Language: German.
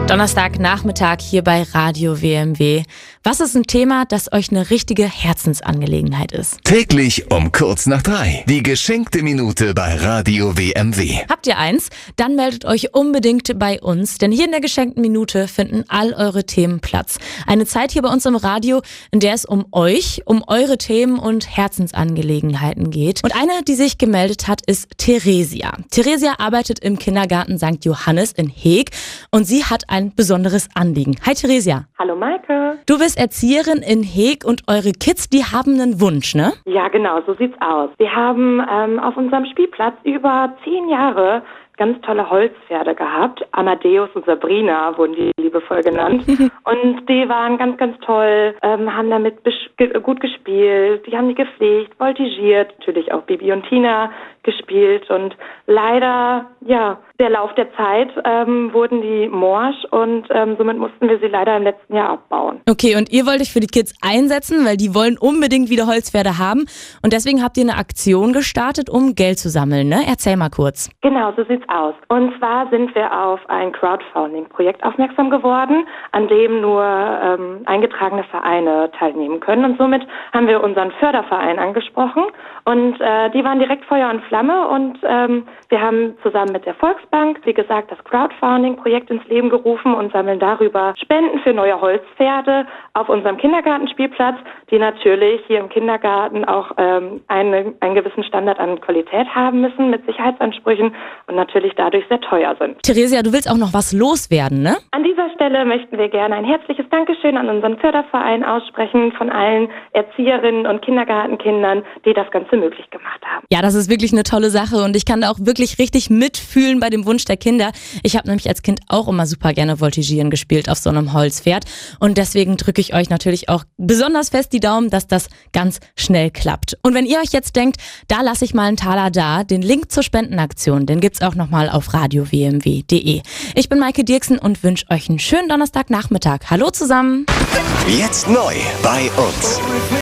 Donnerstagnachmittag hier bei Radio WMW. Was ist ein Thema, das euch eine richtige Herzensangelegenheit ist? Täglich um kurz nach 3. Die geschenkte Minute bei Radio WMW. Habt ihr eins? Dann meldet euch unbedingt bei uns, denn hier in der geschenkten Minute finden all eure Themen Platz. Eine Zeit hier bei uns im Radio, in der es um euch, um eure Themen und Herzensangelegenheiten geht. Und eine, die sich gemeldet hat, ist Theresia. Theresia arbeitet im Kindergarten St. Johannes in Heeg und sie hat ein besonderes Anliegen. Hi Theresia. Hallo Maike. Du bist Erzieherin in Heeg und eure Kids, die haben einen Wunsch, ne? Ja, genau, so sieht's aus. Wir haben auf unserem Spielplatz über 10 Jahre ganz tolle Holzpferde gehabt. Amadeus und Sabrina wurden die liebevoll genannt. Und die waren ganz, ganz toll, haben damit gut gespielt, die haben die gepflegt, voltigiert, natürlich auch Bibi und Tina gespielt. Und leider, ja, der Lauf der Zeit wurden die morsch und somit mussten wir sie leider im letzten Jahr abbauen. Okay, und ihr wollt euch für die Kids einsetzen, weil die wollen unbedingt wieder Holzpferde haben. Und deswegen habt ihr eine Aktion gestartet, um Geld zu sammeln, ne? Erzähl mal kurz. Genau, so sieht's aus. Und zwar sind wir auf ein Crowdfunding-Projekt aufmerksam geworden, an dem nur eingetragene Vereine teilnehmen können. Und somit haben wir unseren Förderverein angesprochen. Und die waren direkt Feuer und Flamme. Und wir haben zusammen mit der Volksbank, wie gesagt, das Crowdfunding-Projekt ins Leben gerufen und sammeln darüber Spenden für neue Holzpferde auf unserem Kindergartenspielplatz, die natürlich hier im Kindergarten auch einen gewissen Standard an Qualität haben müssen, mit Sicherheitsansprüchen und natürlich dadurch sehr teuer sind. Theresia, du willst auch noch was loswerden, ne? An dieser Stelle möchten wir gerne ein herzliches Dankeschön an unseren Förderverein aussprechen von allen Erzieherinnen und Kindergartenkindern, die das Ganze möglich gemacht haben. Ja, das ist wirklich eine tolle Sache und ich kann da auch wirklich richtig mitfühlen bei dem Wunsch der Kinder. Ich habe nämlich als Kind auch immer super gerne Voltigieren gespielt auf so einem Holzpferd und deswegen drücke ich euch natürlich auch besonders fest die Daumen, dass das ganz schnell klappt. Und wenn ihr euch jetzt denkt, da lasse ich mal einen Taler da, den Link zur Spendenaktion, den gibt's auch nochmal auf radiowmw.de. Ich bin Maike Dirksen und wünsche euch einen schönen Donnerstagnachmittag. Hallo zusammen! Jetzt neu bei uns.